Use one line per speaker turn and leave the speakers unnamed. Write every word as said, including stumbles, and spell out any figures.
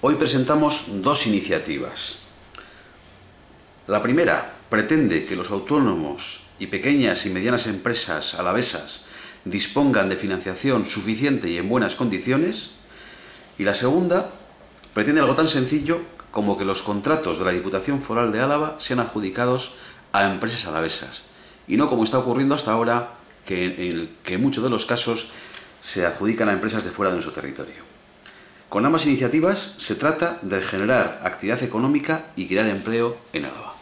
Hoy presentamos dos iniciativas. La primera pretende que los autónomos y pequeñas y medianas empresas alavesas dispongan de financiación suficiente y en buenas condiciones, y la segunda pretende algo tan sencillo como que los contratos de la Diputación Foral de Álava sean adjudicados a empresas alavesas, y no como está ocurriendo hasta ahora, que en, que en muchos de los casos se adjudican a empresas de fuera de nuestro territorio. Con ambas iniciativas se trata de generar actividad económica y crear empleo en Álava.